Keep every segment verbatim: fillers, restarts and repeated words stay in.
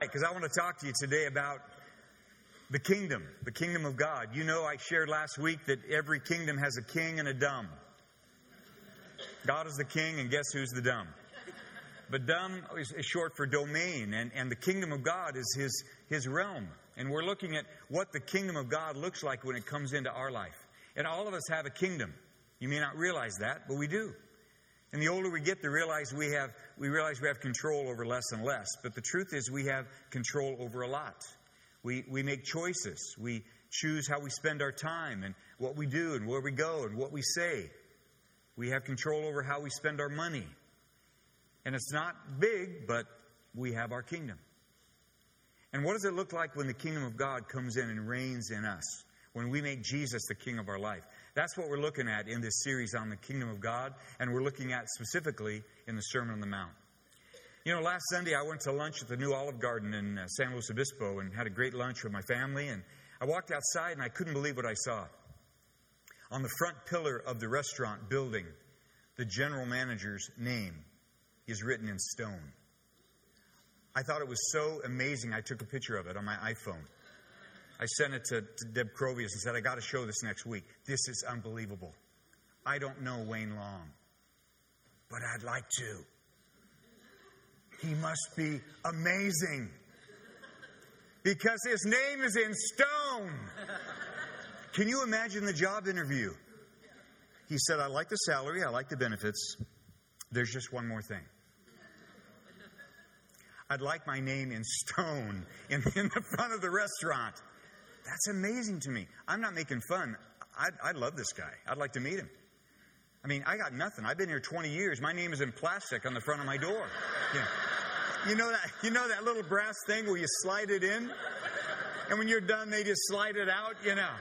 because I want to talk to you today about the kingdom, the kingdom of God. You know, I shared last week that every kingdom has a king and a dumb. God is the king, and guess who's the dumb? But dumb is, is short for domain, and, and the kingdom of God is his, his realm. And we're looking at what the kingdom of God looks like when it comes into our life. And all of us have a kingdom. You may not realize that, but we do. And the older we get, the realize we have we realize we have control over less and less. But the truth is we have control over a lot. We we make choices. We choose how we spend our time and what we do and where we go and what we say. We have control over how we spend our money. And it's not big, but we have our kingdom. And what does it look like when the kingdom of God comes in and reigns in us? When we make Jesus the king of our life? That's what we're looking at in this series on the kingdom of God, and we're looking at specifically in the Sermon on the Mount. You know, last Sunday I went to lunch at the new Olive Garden in uh, San Luis Obispo and had a great lunch with my family, and I walked outside and I couldn't believe what I saw. On the front pillar of the restaurant building, the general manager's name is written in stone. I thought it was so amazing, I took a picture of it on my iPhone. I sent it to, to Deb Crovius and said, I got to show this next week. This is unbelievable. I don't know Wayne Long, but I'd like to. He must be amazing because his name is in stone. Can you imagine the job interview? He said, I like the salary, I like the benefits. There's just one more thing. I'd like my name in stone in, in the front of the restaurant. That's amazing to me. I'm not making fun. I, I love this guy. I'd like to meet him. I mean, I got nothing. I've been here twenty years. My name is in plastic on the front of my door. Yeah. You know that, you know that little brass thing where you slide it in? And when you're done, they just slide it out, you know.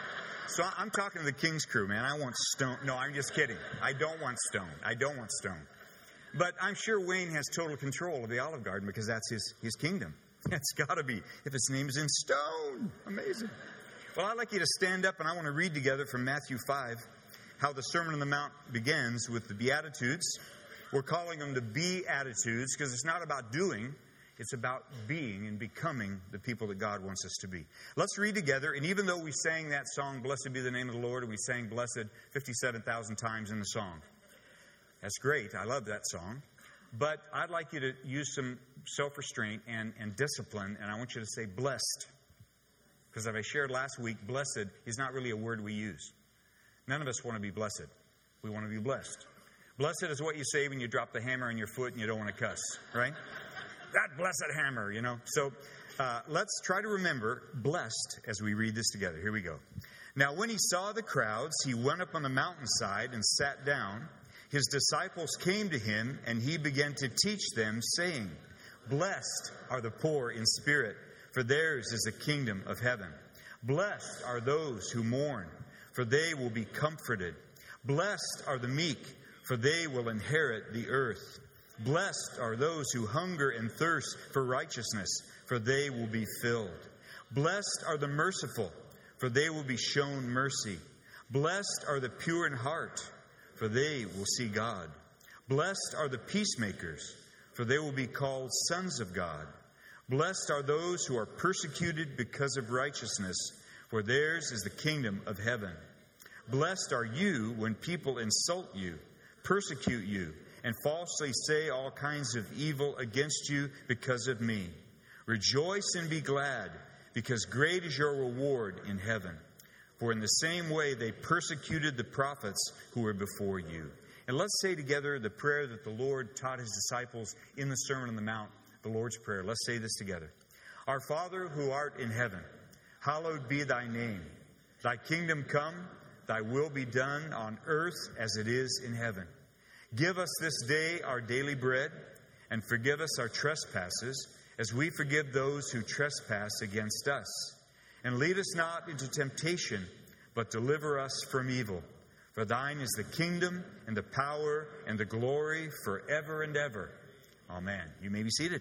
So I'm talking to the King's crew, man. I want stone. No, I'm just kidding. I don't want stone. I don't want stone. But I'm sure Wayne has total control of the Olive Garden because that's his, his kingdom. It's got to be. If his name's in stone. Amazing. Well, I'd like you to stand up, and I want to read together from Matthew five how the Sermon on the Mount begins with the Beatitudes. We're calling them the Be-attitudes because it's not about doing. It's about being and becoming the people that God wants us to be. Let's read together. And even though we sang that song, Blessed Be the Name of the Lord, and we sang Blessed fifty-seven thousand times in the song. That's great. I love that song. But I'd like you to use some self-restraint and, and discipline, and I want you to say blessed. Because as I shared last week, blessed is not really a word we use. None of us want to be blessed. We want to be blessed. Blessed is what you say when you drop the hammer on your foot and you don't want to cuss, right? That blessed hammer, you know. So uh, let's try to remember blessed as we read this together. Here we go. Now when he saw the crowds, he went up on the mountainside and sat down. His disciples came to him, and he began to teach them, saying, Blessed are the poor in spirit, for theirs is the kingdom of heaven. Blessed are those who mourn, for they will be comforted. Blessed are the meek, for they will inherit the earth. Blessed are those who hunger and thirst for righteousness, for they will be filled. Blessed are the merciful, for they will be shown mercy. Blessed are the pure in heart, for they will see God. Blessed are the peacemakers, for they will be called sons of God. Blessed are those who are persecuted because of righteousness, for theirs is the kingdom of heaven. Blessed are you when people insult you, persecute you, and falsely say all kinds of evil against you because of me. Rejoice and be glad, because great is your reward in heaven. For in the same way they persecuted the prophets who were before you. And let's say together the prayer that the Lord taught his disciples in the Sermon on the Mount, the Lord's Prayer. Let's say this together. Our Father who art in heaven, hallowed be thy name. Thy kingdom come, thy will be done on earth as it is in heaven. Give us this day our daily bread, and forgive us our trespasses, as we forgive those who trespass against us. And lead us not into temptation, but deliver us from evil. For thine is the kingdom, and the power, and the glory forever and ever. Amen. You may be seated.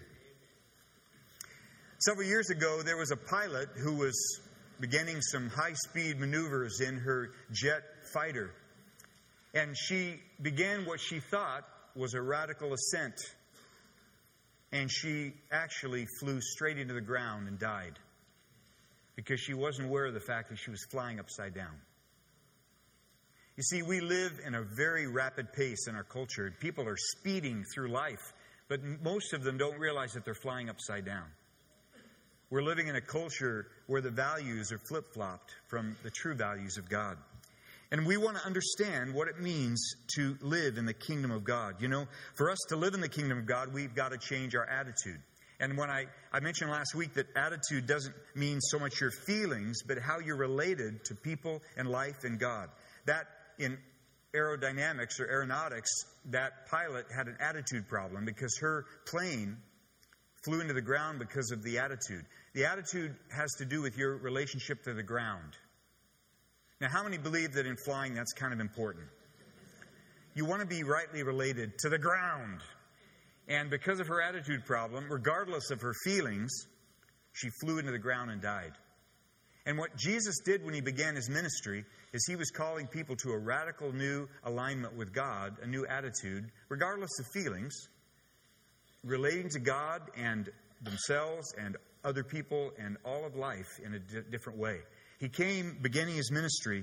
Several years ago, there was a pilot who was beginning some high-speed maneuvers in her jet fighter. And she began what she thought was a radical ascent. And she actually flew straight into the ground and died because she wasn't aware of the fact that she was flying upside down. You see, we live in a very rapid pace in our culture. People are speeding through life, but most of them don't realize that they're flying upside down. We're living in a culture where the values are flip-flopped from the true values of God. And we want to understand what it means to live in the kingdom of God. You know, for us to live in the kingdom of God, we've got to change our attitude. And when I, I mentioned last week that attitude doesn't mean so much your feelings, but how you're related to people and life and God. That in aerodynamics or aeronautics, that pilot had an attitude problem because her plane flew into the ground because of the attitude. The attitude has to do with your relationship to the ground. Now, how many believe that in flying that's kind of important? You want to be rightly related to the ground. And because of her attitude problem, regardless of her feelings, she flew into the ground and died. And what Jesus did when he began his ministry is he was calling people to a radical new alignment with God, a new attitude, regardless of feelings, relating to God and themselves and other people and all of life in a di- different way. He came beginning his ministry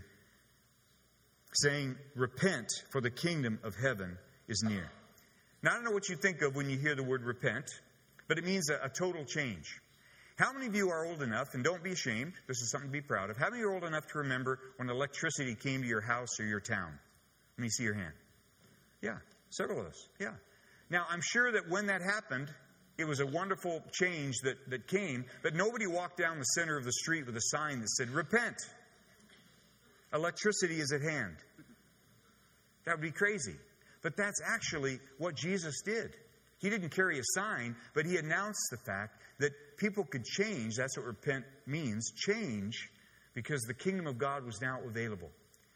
saying, "Repent, for the kingdom of heaven is near." Now, I don't know what you think of when you hear the word repent, but it means a, a total change. How many of you are old enough, and don't be ashamed, this is something to be proud of, how many are old enough to remember when electricity came to your house or your town? Let me see your hand. Yeah, several of us, yeah. Now, I'm sure that when that happened, it was a wonderful change that, that came, but nobody walked down the center of the street with a sign that said, "Repent. Electricity is at hand." That would be crazy. But that's actually what Jesus did. He didn't carry a sign, but he announced the fact that people could change. That's what repent means, change, because the kingdom of God was now available.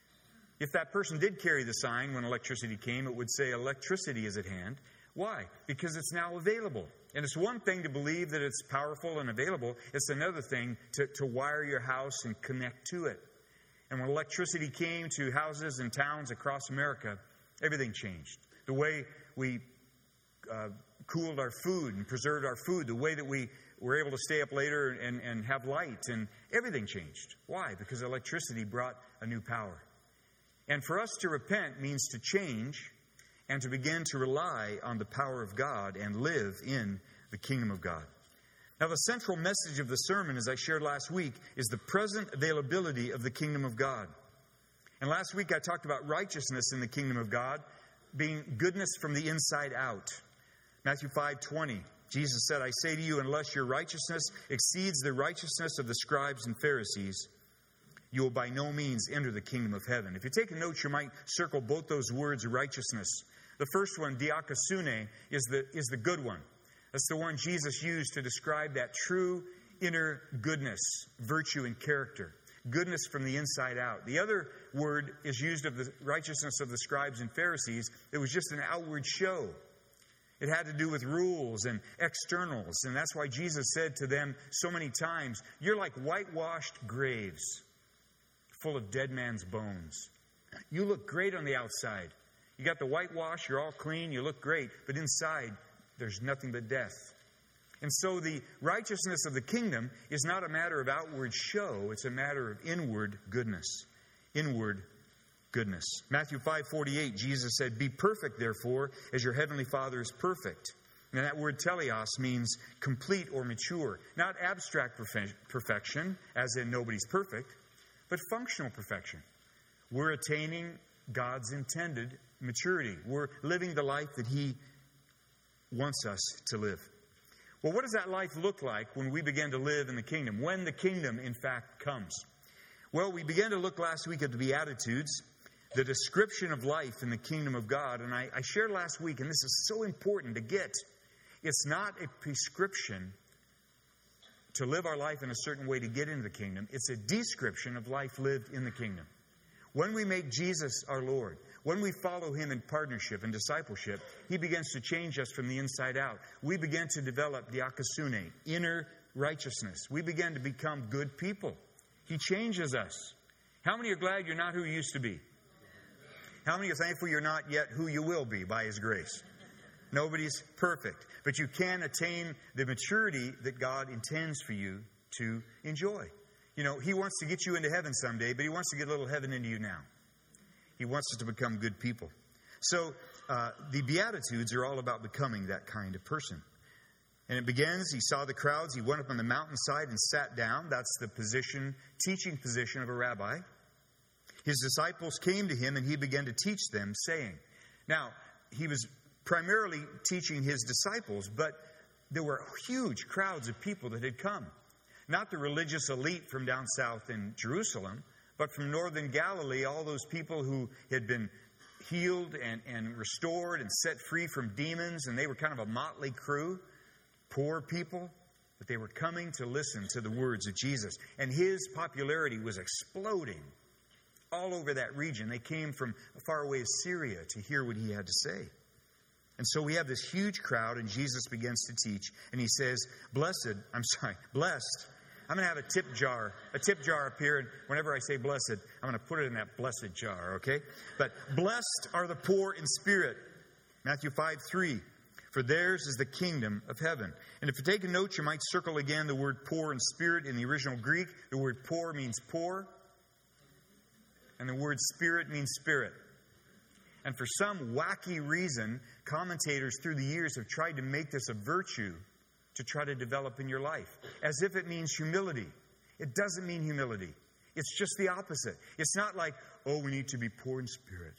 If that person did carry the sign when electricity came, it would say electricity is at hand. Why? Because it's now available. And it's one thing to believe that it's powerful and available. It's another thing to, to wire your house and connect to it. And when electricity came to houses and towns across America, everything changed. The way we uh, cooled our food and preserved our food, the way that we were able to stay up later and, and have light, and everything changed. Why? Because electricity brought a new power. And for us to repent means to change and to begin to rely on the power of God and live in the kingdom of God. Now, the central message of the sermon, as I shared last week, is the present availability of the kingdom of God. And last week I talked about righteousness in the kingdom of God being goodness from the inside out. Matthew five twenty, Jesus said, "I say to you, unless your righteousness exceeds the righteousness of the scribes and Pharisees, you will by no means enter the kingdom of heaven." If you're taking notes, you might circle both those words, righteousness. The first one, diakosune, is the, is the good one. That's the one Jesus used to describe that true inner goodness, virtue, and character. Goodness from the inside out. The other word is used of the righteousness of the scribes and Pharisees. It was just an outward show. It had to do with rules and externals. And that's why Jesus said to them so many times, "You're like whitewashed graves full of dead man's bones. You look great on the outside. You got the whitewash, you're all clean, you look great. But inside, there's nothing but death." And so the righteousness of the kingdom is not a matter of outward show. It's a matter of inward goodness. Inward goodness. Matthew five forty-eight, Jesus said, "Be perfect, therefore, as your heavenly Father is perfect." And that word teleos means complete or mature. Not abstract perfection, as in nobody's perfect, but functional perfection. We're attaining God's intended maturity. We're living the life that He wants us to live. Well, what does that life look like when we begin to live in the kingdom? When the kingdom, in fact, comes? Well, we began to look last week at the Beatitudes, the description of life in the kingdom of God. And I, I shared last week, and this is so important to get, it's not a prescription to live our life in a certain way to get into the kingdom. It's a description of life lived in the kingdom. When we make Jesus our Lord, when we follow Him in partnership and discipleship, He begins to change us from the inside out. We begin to develop diakosune, inner righteousness. We begin to become good people. He changes us. How many are glad you're not who you used to be? How many are thankful you're not yet who you will be by His grace? Nobody's perfect. But you can attain the maturity that God intends for you to enjoy. You know, He wants to get you into heaven someday, but He wants to get a little heaven into you now. He wants us to become good people. So uh, the Beatitudes are all about becoming that kind of person. And it begins, He saw the crowds, He went up on the mountainside and sat down. That's the position, teaching position of a rabbi. His disciples came to Him and He began to teach them, saying. Now, He was primarily teaching His disciples, but there were huge crowds of people that had come. Not the religious elite from down south in Jerusalem, but from northern Galilee, all those people who had been healed and, and restored and set free from demons, and they were kind of a motley crew. Poor people, but they were coming to listen to the words of Jesus. And His popularity was exploding all over that region. They came from far away as Syria to hear what He had to say. And so we have this huge crowd, and Jesus begins to teach. And He says, blessed, I'm sorry, blessed. I'm going to have a tip jar, a tip jar up here. And whenever I say blessed, I'm going to put it in that blessed jar, okay? But blessed are the poor in spirit. Matthew five three. For theirs is the kingdom of heaven. And if you take a note, you might circle again the word poor in spirit in the original Greek. The word poor means poor. And the word spirit means spirit. And for some wacky reason, commentators through the years have tried to make this a virtue to try to develop in your life, as if it means humility. It doesn't mean humility. It's just the opposite. It's not like, oh, we need to be poor in spirit.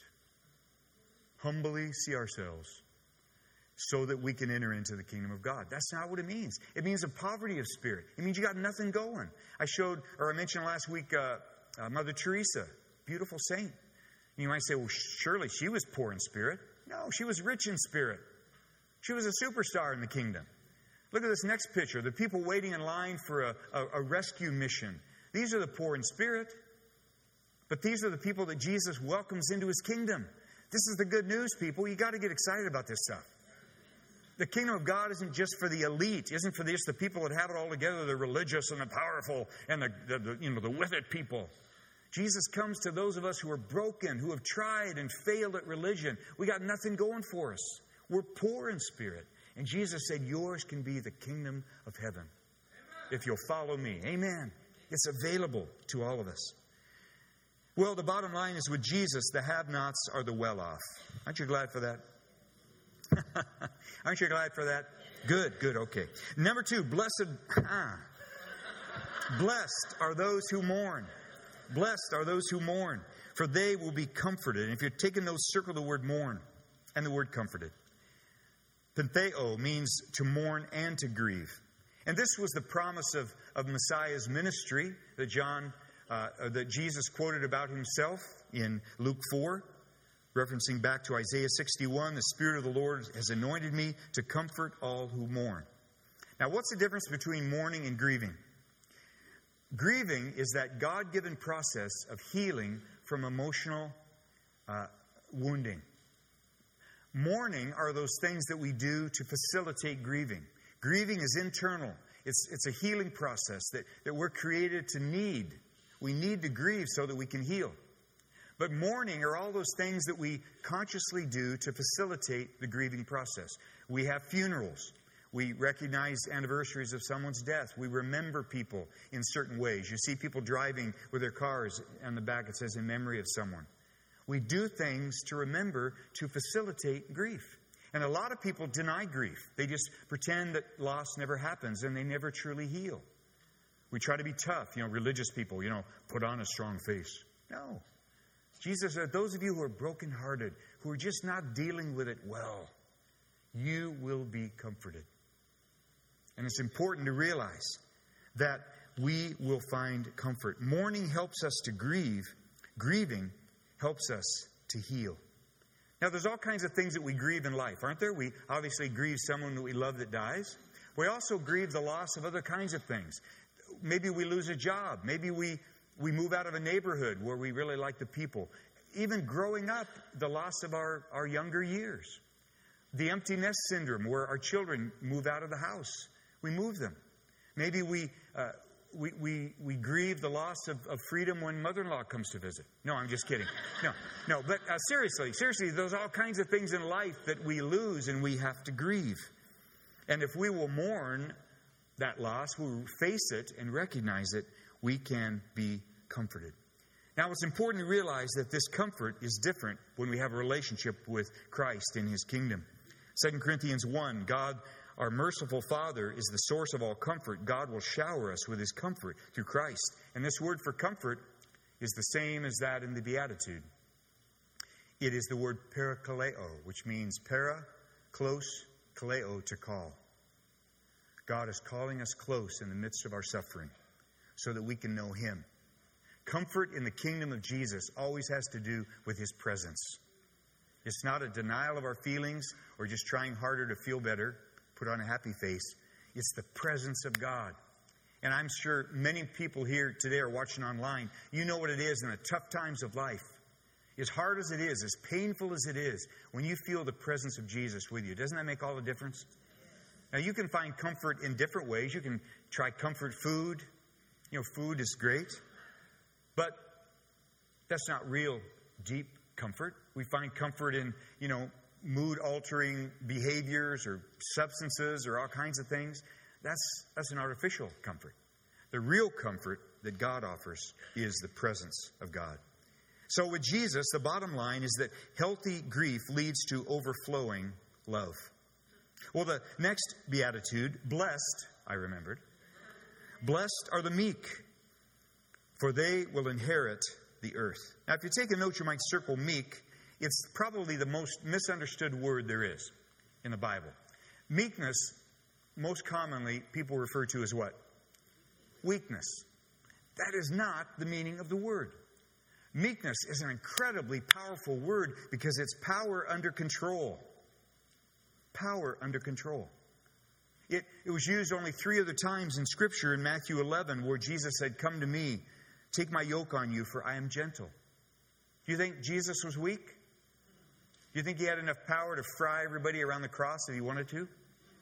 Humbly see ourselves so that we can enter into the kingdom of God. That's not what it means. It means a poverty of spirit. It means you got nothing going. I showed, or I mentioned last week, uh, uh, Mother Teresa, beautiful saint. And you might say, well, surely she was poor in spirit. No, she was rich in spirit. She was a superstar in the kingdom. Look at this next picture. The people waiting in line for a, a, a rescue mission. These are the poor in spirit. But these are the people that Jesus welcomes into His kingdom. This is the good news, people. You got to get excited about this stuff. The kingdom of God isn't just for the elite. Isn't for just the people that have it all together, the religious and the powerful and the, the, the you know the with it people. Jesus comes to those of us who are broken, who have tried and failed at religion. We got nothing going for us. We're poor in spirit. And Jesus said, yours can be the kingdom of heaven if you'll follow me. Amen. It's available to all of us. Well, the bottom line is with Jesus, the have-nots are the well-off. Aren't you glad for that? Aren't you glad for that? Good, good, okay. Number two, blessed, ah, blessed are those who mourn. Blessed are those who mourn, for they will be comforted. And if you're taking those, circle the word mourn and the word comforted. Pentheo means to mourn and to grieve. And this was the promise of, of Messiah's ministry that John, uh, that Jesus quoted about Himself in Luke four. Referencing back to Isaiah sixty-one, the Spirit of the Lord has anointed me to comfort all who mourn. Now, what's the difference between mourning and grieving? Grieving is that God-given process of healing from emotional uh, wounding. Mourning are those things that we do to facilitate grieving. Grieving is internal. It's, it's a healing process that, that we're created to need. We need to grieve so that we can heal. But mourning are all those things that we consciously do to facilitate the grieving process. We have funerals. We recognize anniversaries of someone's death. We remember people in certain ways. You see people driving with their cars, on the back it says, in memory of someone. We do things to remember to facilitate grief. And a lot of people deny grief. They just pretend that loss never happens and they never truly heal. We try to be tough. You know, religious people, you know, put on a strong face. No. Jesus said, those of you who are brokenhearted, who are just not dealing with it well, you will be comforted. And it's important to realize that we will find comfort. Mourning helps us to grieve. Grieving helps us to heal. Now, there's all kinds of things that we grieve in life, aren't there? We obviously grieve someone that we love that dies. We also grieve the loss of other kinds of things. Maybe we lose a job. Maybe we, we move out of a neighborhood where we really like the people. Even growing up, the loss of our, our younger years. The empty nest syndrome, where our children move out of the house. We move them. Maybe we uh, we, we, we grieve the loss of, of freedom when mother-in-law comes to visit. No, I'm just kidding. No, no, but uh, seriously, seriously, there's all kinds of things in life that we lose and we have to grieve. And if we will mourn that loss, we will face it and recognize it, we can be comforted. Now, it's important to realize that this comfort is different when we have a relationship with Christ in His kingdom. Second Corinthians one, God, our merciful Father, is the source of all comfort. God will shower us with His comfort through Christ. And this word for comfort is the same as that in the Beatitude. It is the word parakaleo, which means para, close, kaleo, to call. God is calling us close in the midst of our suffering so that we can know Him. Comfort in the kingdom of Jesus always has to do with His presence. It's not a denial of our feelings or just trying harder to feel better, put on a happy face. It's the presence of God. And I'm sure many people here today are watching online. You know what it is in the tough times of life. As hard as it is, as painful as it is, when you feel the presence of Jesus with you, doesn't that make all the difference? Now, you can find comfort in different ways. You can try comfort food. You know, food is great. But that's not real deep comfort. We find comfort in, you know, mood-altering behaviors or substances or all kinds of things. That's, that's an artificial comfort. The real comfort that God offers is the presence of God. So with Jesus, the bottom line is that healthy grief leads to overflowing love. Well, the next beatitude, blessed, I remembered, blessed are the meek, for they will inherit the earth. Now, if you take a note, you might circle meek. It's probably the most misunderstood word there is in the Bible. Meekness, most commonly, people refer to as what? Weakness. That is not the meaning of the word. Meekness is an incredibly powerful word because it's power under control. Power under control. It, it was used only three other times in Scripture in Matthew eleven where Jesus said, "Come to me, take my yoke on you, for I am gentle." Do you think Jesus was weak? Do you think He had enough power to fry everybody around the cross if He wanted to?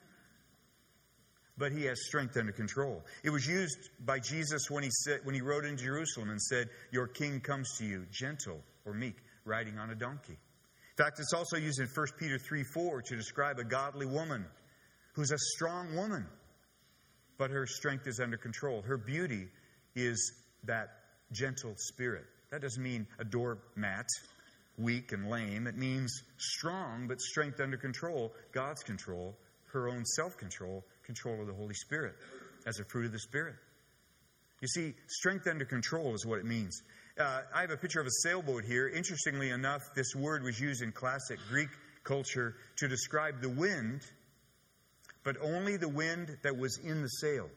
But He has strength under control. It was used by Jesus when He said, when He rode into Jerusalem and said, "Your King comes to you, gentle or meek, riding on a donkey." In fact, it's also used in First Peter three four to describe a godly woman who's a strong woman, but her strength is under control. Her beauty is that gentle spirit. That doesn't mean a doormat, weak and lame. It means strong, but strength under control, God's control, her own self-control, control of the Holy Spirit as a fruit of the Spirit. You see, strength under control is what it means. Uh, I have a picture of a sailboat here. Interestingly enough, this word was used in classic Greek culture to describe the wind, but only the wind that was in the sail.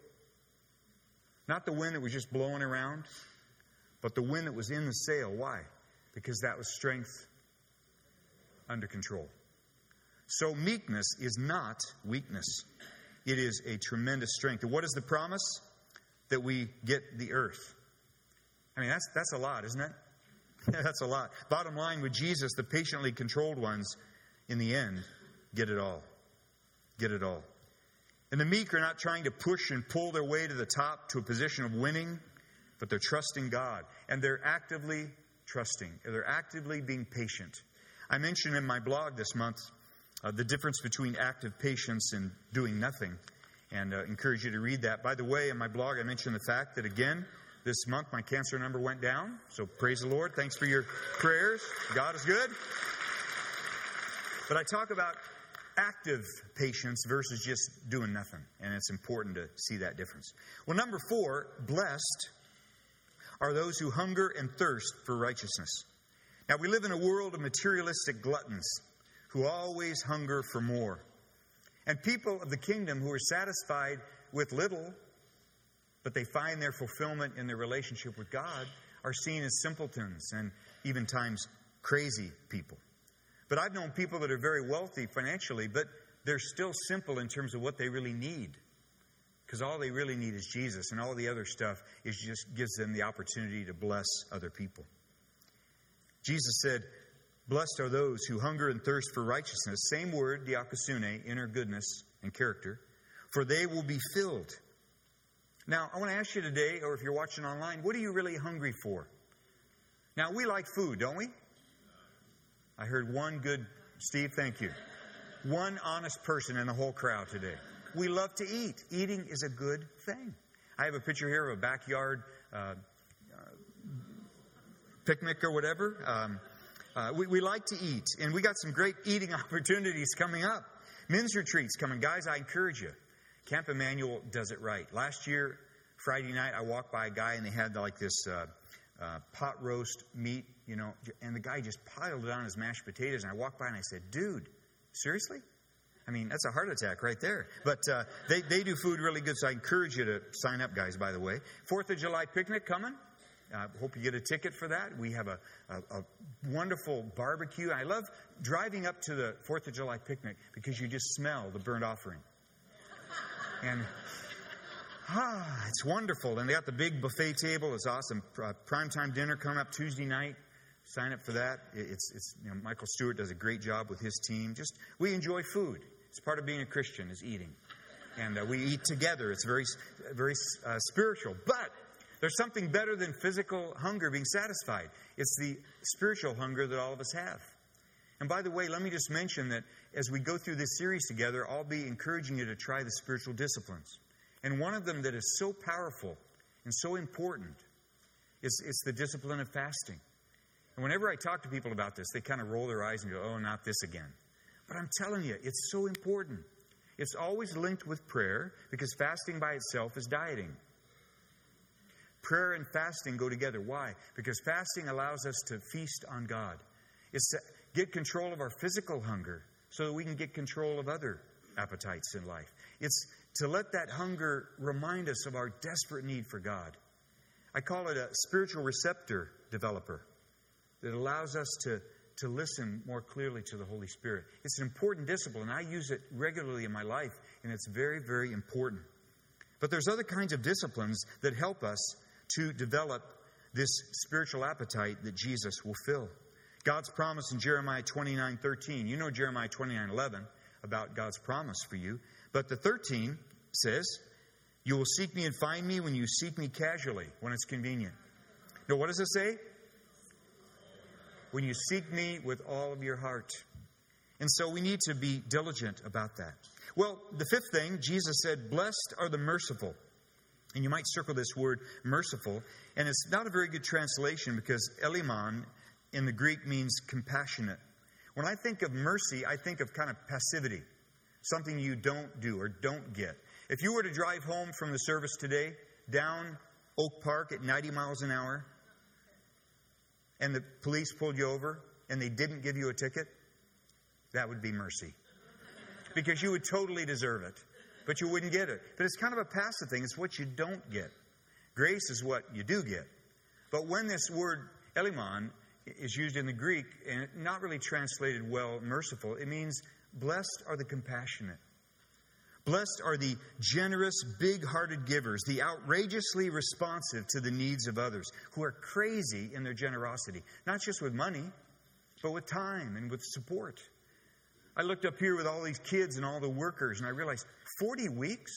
Not the wind that was just blowing around, but the wind that was in the sail. Why? Because that was strength under control. So meekness is not weakness. It is a tremendous strength. And what is the promise? That we get the earth. I mean, that's that's a lot, isn't it? That's a lot. Bottom line, with Jesus, the patiently controlled ones, in the end, get it all. Get it all. And the meek are not trying to push and pull their way to the top to a position of winning, but they're trusting God. And they're actively trusting. They're actively being patient. I mentioned in my blog this month uh, the difference between active patience and doing nothing. And uh, encourage you to read that. By the way, in my blog, I mentioned the fact that, again, this month my cancer number went down. So praise the Lord. Thanks for your prayers. God is good. But I talk about active patience versus just doing nothing. And it's important to see that difference. Well, number four, blessed are those who hunger and thirst for righteousness. Now, we live in a world of materialistic gluttons who always hunger for more. And people of the kingdom who are satisfied with little, but they find their fulfillment in their relationship with God, are seen as simpletons and even times crazy people. But I've known people that are very wealthy financially, but they're still simple in terms of what they really need. Because all they really need is Jesus, and all the other stuff is just gives them the opportunity to bless other people. Jesus said, "Blessed are those who hunger and thirst for righteousness." Same word, diakosune, inner goodness and character. "For they will be filled." Now, I want to ask you today, or if you're watching online, what are you really hungry for? Now, we like food, don't we? I heard one good, Steve, thank you. One honest person in the whole crowd today. We love to eat. Eating is a good thing. I have a picture here of a backyard uh, uh, picnic or whatever. Um, uh, we, we like to eat, and we got some great eating opportunities coming up. Men's retreats coming. Guys, I encourage you. Camp Emmanuel does it right. Last year, Friday night, I walked by a guy, and they had like this uh, uh, pot roast meat, you know, and the guy just piled it on his mashed potatoes, and I walked by and I said, dude, seriously? I mean, that's a heart attack right there. But uh, they, they do food really good, so I encourage you to sign up, guys, by the way. Fourth of July picnic coming. I uh, hope you get a ticket for that. We have a, a, a wonderful barbecue. I love driving up to the Fourth of July picnic because you just smell the burnt offering. And ah, it's wonderful. And they got the big buffet table. It's awesome. Uh, primetime dinner coming up Tuesday night. Sign up for that. It's, it's you know, Michael Stewart does a great job with his team. Just we enjoy food. It's part of being a Christian is eating, and uh, we eat together. It's very, very uh, spiritual. But there's something better than physical hunger being satisfied. It's the spiritual hunger that all of us have. And by the way, let me just mention that as we go through this series together, I'll be encouraging you to try the spiritual disciplines. And one of them that is so powerful and so important is it's the discipline of fasting. And whenever I talk to people about this, they kind of roll their eyes and go, oh, not this again. But I'm telling you, it's so important. It's always linked with prayer because fasting by itself is dieting. Prayer and fasting go together. Why? Because fasting allows us to feast on God. It's to get control of our physical hunger so that we can get control of other appetites in life. It's to let that hunger remind us of our desperate need for God. I call it a spiritual receptor developer that allows us to, to listen more clearly to the Holy Spirit. It's an important discipline. I use it regularly in my life, and it's very, very important. But there's other kinds of disciplines that help us to develop this spiritual appetite that Jesus will fill. God's promise in Jeremiah twenty-nine thirteen. You know Jeremiah twenty-nine eleven about God's promise for you. But the thirteen says, you will seek me and find me when you seek me casually, when it's convenient. Now, what does it say? When you seek me with all of your heart. And so we need to be diligent about that. Well, the fifth thing, Jesus said, blessed are the merciful. And you might circle this word merciful. And it's not a very good translation because elimon in the Greek means compassionate. When I think of mercy, I think of kind of passivity. Something you don't do or don't get. If you were to drive home from the service today down Oak Park at ninety miles an hour, and the police pulled you over, and they didn't give you a ticket, that would be mercy. Because you would totally deserve it, but you wouldn't get it. But it's kind of a passive thing. It's what you don't get. Grace is what you do get. But when this word elimon is used in the Greek, and not really translated well, merciful, it means blessed are the compassionate. Blessed are the generous, big-hearted givers, the outrageously responsive to the needs of others, who are crazy in their generosity, not just with money, but with time and with support. I looked up here with all these kids and all the workers, and I realized forty weeks?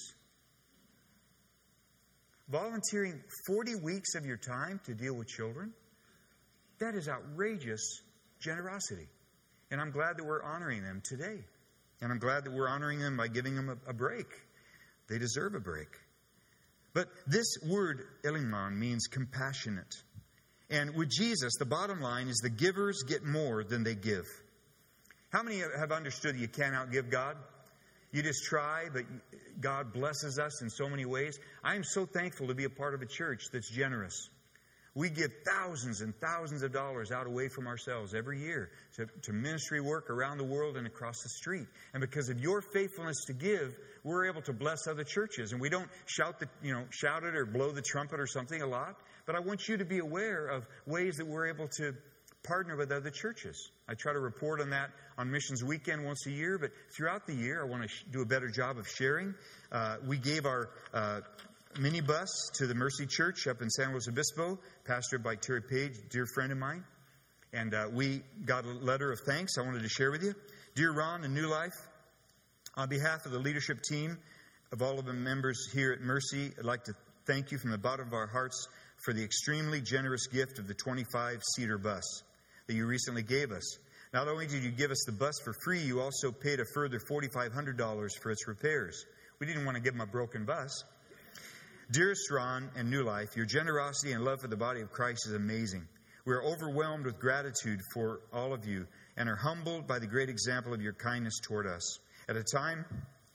Volunteering forty weeks of your time to deal with children? That is outrageous generosity. And I'm glad that we're honoring them today. And I'm glad that we're honoring them by giving them a, a break. They deserve a break. But this word, elimon, means compassionate. And with Jesus, the bottom line is the givers get more than they give. How many have understood that you can't outgive God? You just try, but God blesses us in so many ways. I am so thankful to be a part of a church that's generous. We give thousands and thousands of dollars out away from ourselves every year to, to ministry work around the world and across the street. And because of your faithfulness to give, we're able to bless other churches. And we don't shout the, you know, shout it or blow the trumpet or something a lot. But I want you to be aware of ways that we're able to partner with other churches. I try to report on that on Missions Weekend once a year. But throughout the year, I want to sh- do a better job of sharing. Uh, we gave our Uh, minibus to the Mercy Church up in San Luis Obispo, pastored by Terry Page, a dear friend of mine. And uh, we got a letter of thanks I wanted to share with you. Dear Ron and New Life, on behalf of the leadership team, of all of the members here at Mercy, I'd like to thank you from the bottom of our hearts for the extremely generous gift of the twenty-five seater bus that you recently gave us. Not only did you give us the bus for free, you also paid a further four thousand five hundred dollars for its repairs. We didn't want to give them a broken bus. Dearest Ron and New Life, your generosity and love for the body of Christ is amazing. We are overwhelmed with gratitude for all of you and are humbled by the great example of your kindness toward us. At a time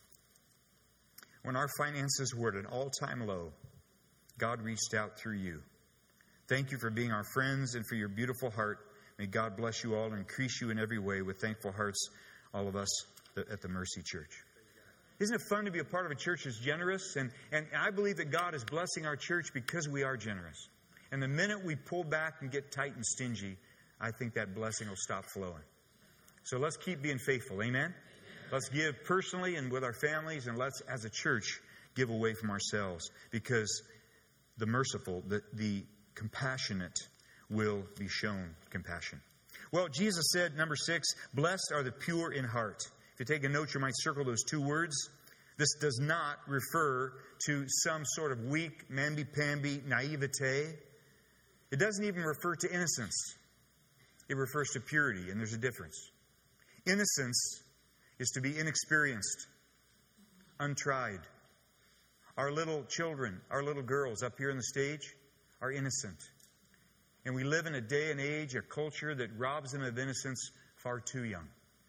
when our finances were at an all-time low, God reached out through you. Thank you for being our friends and for your beautiful heart. May God bless you all and increase you in every way with thankful hearts, all of us at the Mercy Church. Isn't it fun to be a part of a church that's generous? And, and I believe that God is blessing our church because we are generous. And the minute we pull back and get tight and stingy, I think that blessing will stop flowing. So let's keep being faithful. Amen? Amen. Let's give personally and with our families, and let's, as a church, give away from ourselves, because the merciful, the, the compassionate will be shown compassion. Well, Jesus said, number six, blessed are the pure in heart. If you take a note, you might circle those two words. This does not refer to some sort of weak, mamby-pamby naivete. It doesn't even refer to innocence. It refers to purity, and there's a difference. Innocence is to be inexperienced, untried. Our little children, our little girls up here on the stage are innocent. And we live in a day and age, a culture that robs them of innocence far too young.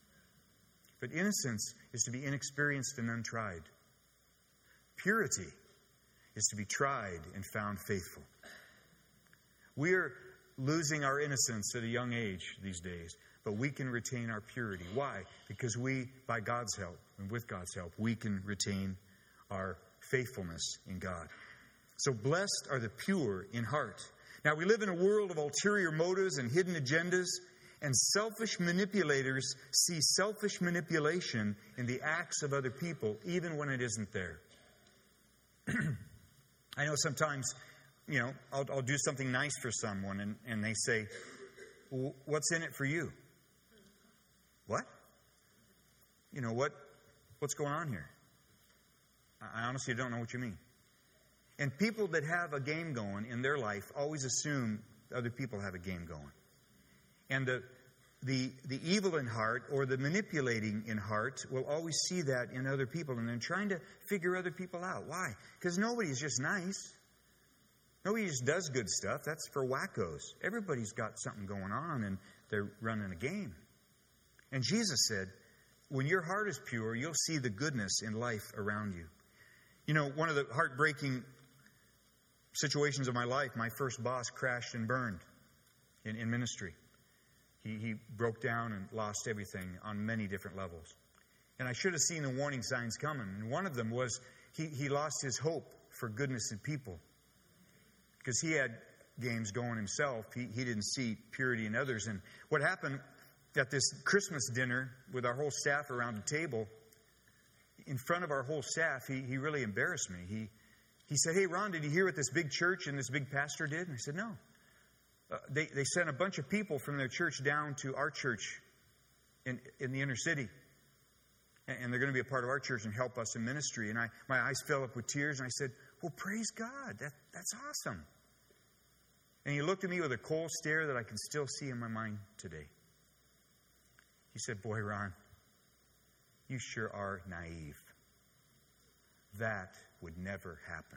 But innocence is to be inexperienced and untried. Purity is to be tried and found faithful. We are losing our innocence at a young age these days, but we can retain our purity. Why? Because we, by God's help, and with God's help, we can retain our faithfulness in God. So blessed are the pure in heart. Now, we live in a world of ulterior motives and hidden agendas, and selfish manipulators see selfish manipulation in the acts of other people, even when it isn't there. I know sometimes, you know, I'll, I'll do something nice for someone, and, and they say, well, what's in it for you? What? You know, what? What's going on here? I honestly don't know what you mean. And people that have a game going in their life always assume other people have a game going. And the, the, the evil in heart, or the manipulating in heart, will always see that in other people. And they're trying to figure other people out. Why? Because nobody's just nice. Nobody just does good stuff. That's for wackos. Everybody's got something going on, and they're running a game. And Jesus said, when your heart is pure, you'll see the goodness in life around you. You know, one of the heartbreaking situations of my life, my first boss crashed and burned in, in ministry. He, he broke down and lost everything on many different levels. And I should have seen the warning signs coming. And one of them was he, he lost his hope for goodness in people. Because he had games going himself. He, he didn't see purity in others. And what happened at this Christmas dinner with our whole staff around the table, in front of our whole staff, he, he really embarrassed me. He, he said, hey, Ron, did you hear what this big church and this big pastor did? And I said, no. Uh, they, they sent a bunch of people from their church down to our church in, in the inner city. And, and they're going to be a part of our church and help us in ministry. And I, my eyes fell up with tears, and I said, well, praise God. That, that's awesome. And he looked at me with a cold stare that I can still see in my mind today. He said, boy, Ron, you sure are naive. That would never happen.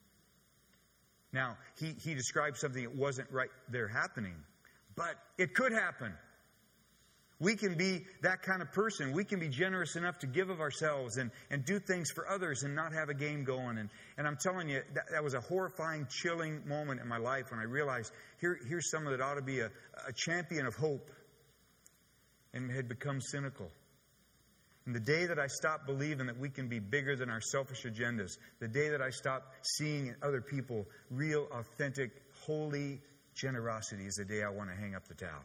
Now, he, he described something that wasn't right there happening, but it could happen. We can be that kind of person. We can be generous enough to give of ourselves and, and do things for others and not have a game going. And, and I'm telling you, that, that was a horrifying, chilling moment in my life when I realized here, here's someone that ought to be a, a champion of hope and had become cynical. And the day that I stopped believing that we can be bigger than our selfish agendas, the day that I stopped seeing in other people real, authentic, holy generosity is the day I want to hang up the towel.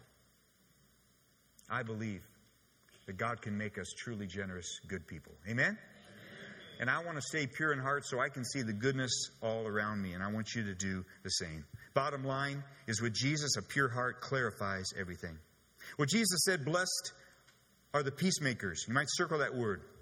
I believe that God can make us truly generous, good people. Amen? Amen? And I want to stay pure in heart so I can see the goodness all around me. And I want you to do the same. Bottom line is, with Jesus, a pure heart clarifies everything. What Jesus said, blessed are the peacemakers. You might circle that word.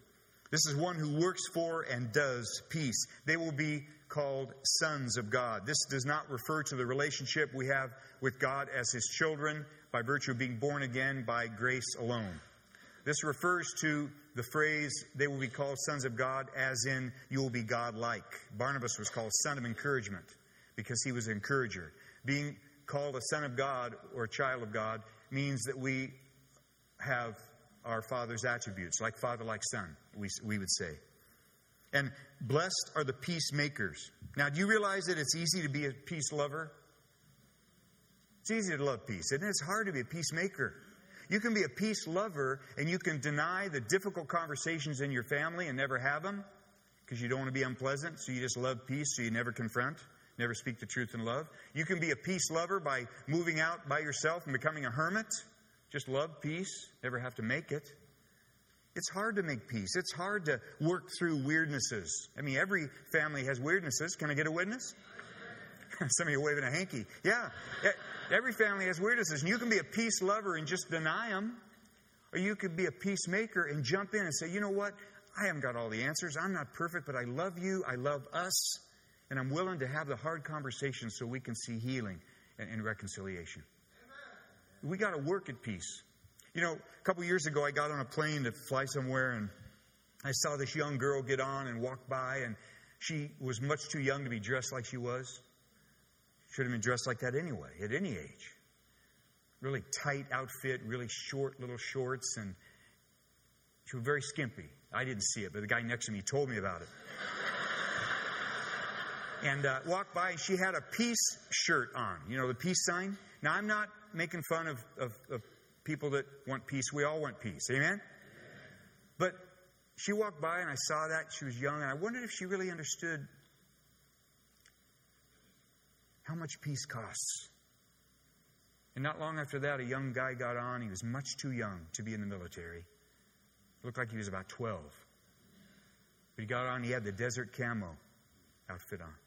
This is one who works for and does peace. They will be called sons of God. This does not refer to the relationship we have with God as His children by virtue of being born again by grace alone. This refers to the phrase, they will be called sons of God, as in, you will be God-like. Barnabas was called son of encouragement because he was an encourager. Being called a son of God or a child of God means that we have our Father's attributes, like Father, like Son, we, we would say. And blessed are the peacemakers. Now, do you realize that it's easy to be a peace lover? It's easy to love peace, isn't it? It's hard to be a peacemaker. You can be a peace lover and you can deny the difficult conversations in your family and never have them because you don't want to be unpleasant, so you just love peace, so you never confront, never speak the truth in love. You can be a peace lover by moving out by yourself and becoming a hermit. Just love peace, never have to make it. It's hard to make peace. It's hard to work through weirdnesses. I mean, every family has weirdnesses. Can I get a witness? Some of you are waving a hanky. Yeah, every family has weirdnesses. And you can be a peace lover and just deny them. Or you could be a peacemaker and jump in and say, you know what? I haven't got all the answers. I'm not perfect, but I love you. I love us. And I'm willing to have the hard conversations so we can see healing and, and reconciliation. We got to work at peace. You know, a couple years ago, I got on a plane to fly somewhere, and I saw this young girl get on and walk by, and she was much too young to be dressed like she was. Should have been dressed like that anyway, at any age. Really tight outfit, really short little shorts, and she was very skimpy. I didn't see it, but the guy next to me told me about it. And uh, walked by, and she had a peace shirt on. You know, the peace sign? Now, I'm not making fun of, of, of people that want peace. We all want peace. Amen? Amen? But she walked by, and I saw that. She was young, and I wondered if she really understood how much peace costs. And not long after that, a young guy got on. He was much too young to be in the military. Looked like he was about twelve. But he got on. He had the desert camo outfit on.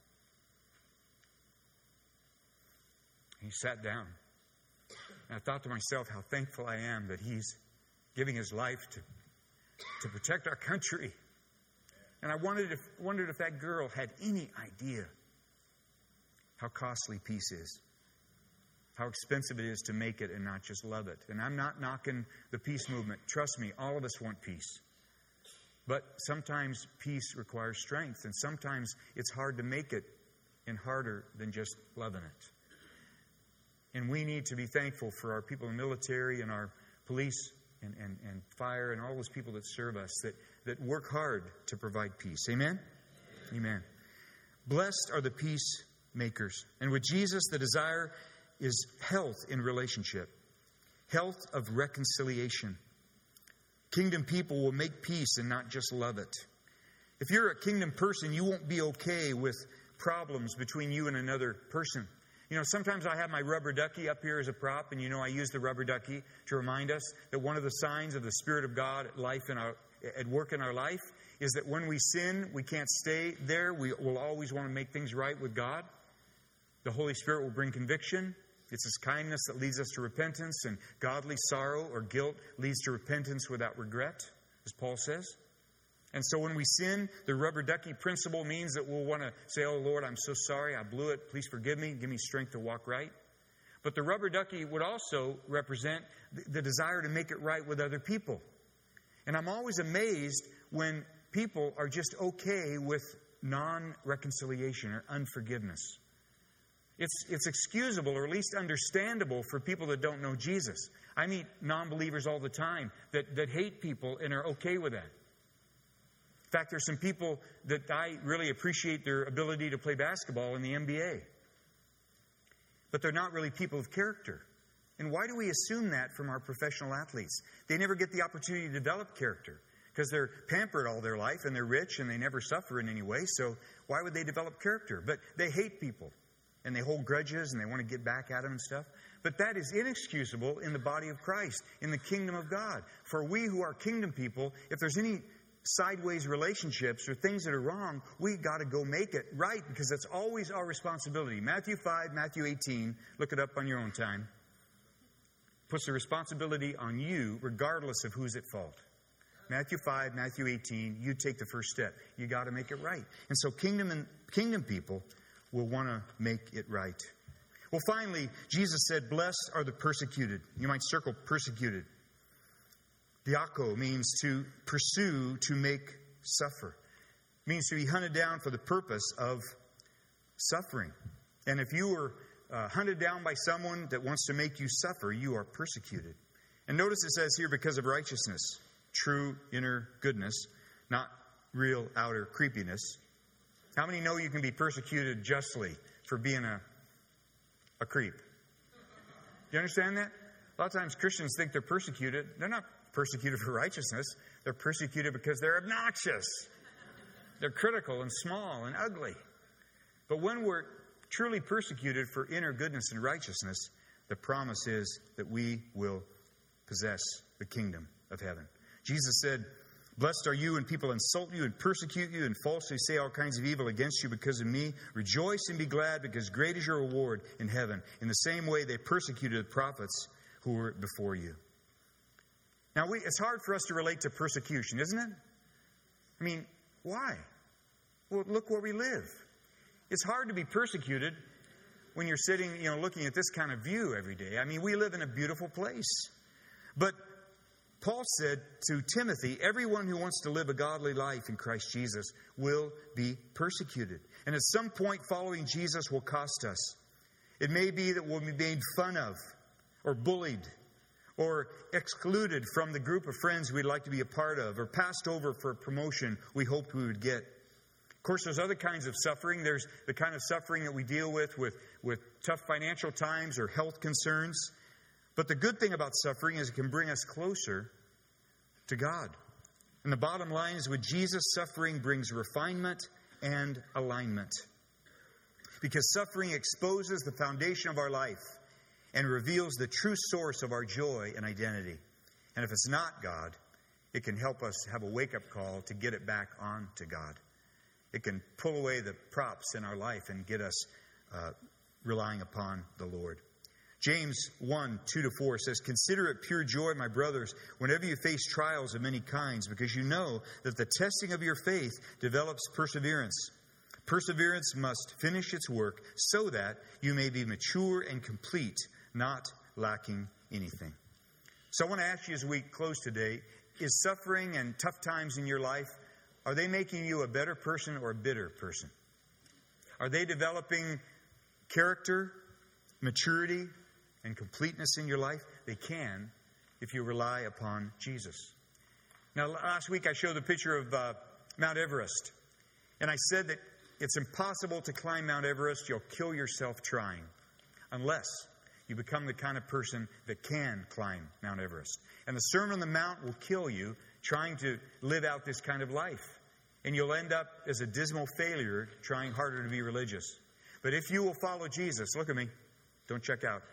He sat down. And I thought to myself how thankful I am that he's giving his life to, to protect our country. And I wondered if, wondered if that girl had any idea how costly peace is, how expensive it is to make it and not just love it. And I'm not knocking the peace movement. Trust me, all of us want peace. But sometimes peace requires strength, and sometimes it's hard to make it and harder than just loving it. And we need to be thankful for our people in the military and our police and, and, and fire and all those people that serve us that, that work hard to provide peace. Amen? Amen? Amen. Blessed are the peacemakers. And with Jesus, the desire is health in relationship, health of reconciliation. Kingdom people will make peace and not just love it. If you're a kingdom person, you won't be okay with problems between you and another person. You know, sometimes I have my rubber ducky up here as a prop, and you know I use the rubber ducky to remind us that one of the signs of the Spirit of God at life in our, at work in our life is that when we sin, we can't stay there. We will always want to make things right with God. The Holy Spirit will bring conviction. It's His kindness that leads us to repentance, and godly sorrow or guilt leads to repentance without regret, as Paul says. And so when we sin, the rubber ducky principle means that we'll want to say, oh, Lord, I'm so sorry. I blew it. Please forgive me. Give me strength to walk right. But the rubber ducky would also represent the desire to make it right with other people. And I'm always amazed when people are just okay with non-reconciliation or unforgiveness. It's, it's excusable or at least understandable for people that don't know Jesus. I meet non-believers all the time that, that hate people and are okay with that. In fact, there's some people that I really appreciate their ability to play basketball in the N B A. But they're not really people of character. And why do we assume that from our professional athletes? They never get the opportunity to develop character because they're pampered all their life and they're rich and they never suffer in any way. So why would they develop character? But they hate people and they hold grudges and they want to get back at them and stuff. But that is inexcusable in the body of Christ, in the kingdom of God. For we who are kingdom people, if there's any sideways relationships or things that are wrong, we got to go make it right because that's always our responsibility. Matthew five, Matthew eighteen, look it up on your own time, puts the responsibility on you regardless of who's at fault. Matthew five, Matthew eighteen, you take the first step. You got to make it right. And so kingdom and kingdom people will want to make it right. Well, finally, Jesus said, blessed are the persecuted. You might circle persecuted. Diako means to pursue, to make suffer. It means to be hunted down for the purpose of suffering. And if you were uh, hunted down by someone that wants to make you suffer, you are persecuted. And notice it says here, because of righteousness, true inner goodness, not real outer creepiness. How many know you can be persecuted justly for being a, a creep? Do you understand that? A lot of times Christians think they're persecuted. They're not persecuted for righteousness. They're persecuted because they're obnoxious. They're critical and small and ugly. But when we're truly persecuted for inner goodness and righteousness, the promise is that we will possess the kingdom of heaven. Jesus said, blessed are you when people insult you and persecute you and falsely say all kinds of evil against you because of me. Rejoice and be glad, because great is your reward in heaven. In the same way they persecuted the prophets who were before you. Now, we, it's hard for us to relate to persecution, isn't it? I mean, why? Well, look where we live. It's hard to be persecuted when you're sitting, you know, looking at this kind of view every day. I mean, we live in a beautiful place. But Paul said to Timothy, everyone who wants to live a godly life in Christ Jesus will be persecuted. And at some point, following Jesus will cost us. It may be that we'll be made fun of or bullied or excluded from the group of friends we'd like to be a part of, or passed over for a promotion we hoped we would get. Of course, there's other kinds of suffering. There's the kind of suffering that we deal with with, with tough financial times or health concerns. But the good thing about suffering is it can bring us closer to God. And the bottom line is, with Jesus, suffering brings refinement and alignment. Because suffering exposes the foundation of our life and reveals the true source of our joy and identity. And if it's not God, it can help us have a wake-up call to get it back on to God. It can pull away the props in our life and get us uh, relying upon the Lord. James one, two to four says, consider it pure joy, my brothers, whenever you face trials of many kinds, because you know that the testing of your faith develops perseverance. Perseverance must finish its work so that you may be mature and complete, not lacking anything. So I want to ask you as we close today, is suffering and tough times in your life, are they making you a better person or a bitter person? Are they developing character, maturity, and completeness in your life? They can if you rely upon Jesus. Now, last week I showed the picture of uh, Mount Everest. And I said that it's impossible to climb Mount Everest. You'll kill yourself trying. Unless you become the kind of person that can climb Mount Everest. And the Sermon on the Mount will kill you trying to live out this kind of life. And you'll end up as a dismal failure trying harder to be religious. But if you will follow Jesus, look at me, don't check out.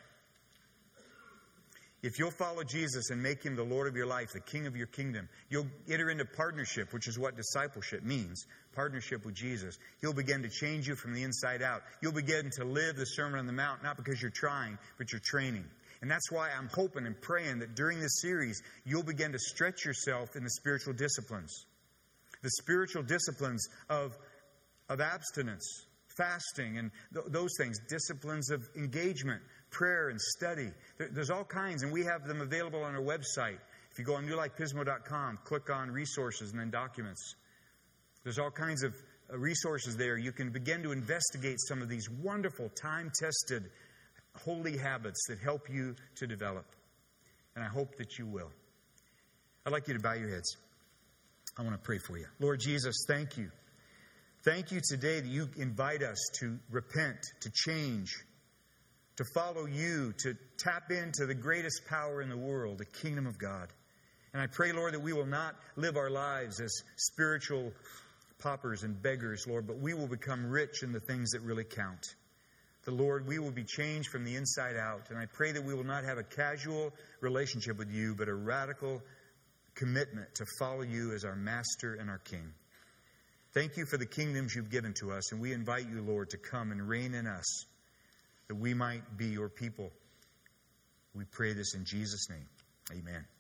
If you'll follow Jesus and make Him the Lord of your life, the King of your kingdom, you'll enter into partnership, which is what discipleship means, partnership with Jesus. He'll begin to change you from the inside out. You'll begin to live the Sermon on the Mount, not because you're trying, but you're training. And that's why I'm hoping and praying that during this series, you'll begin to stretch yourself in the spiritual disciplines. The spiritual disciplines of, of abstinence, fasting, and th- those things, disciplines of engagement, prayer and study. There, there's all kinds, and we have them available on our website. If you go on new life pismo dot com, click on resources and then documents. There's all kinds of uh, resources there. You can begin to investigate some of these wonderful, time-tested, holy habits that help you to develop. And I hope that you will. I'd like you to bow your heads. I want to pray for you. Lord Jesus, thank you. Thank you today that you invite us to repent, to change, to follow you, to tap into the greatest power in the world, the kingdom of God. And I pray, Lord, that we will not live our lives as spiritual paupers and beggars, Lord, but we will become rich in the things that really count. The Lord, we will be changed from the inside out. And I pray that we will not have a casual relationship with you, but a radical commitment to follow you as our master and our king. Thank you for the kingdoms you've given to us, and we invite you, Lord, to come and reign in us, that we might be your people. We pray this in Jesus' name. Amen.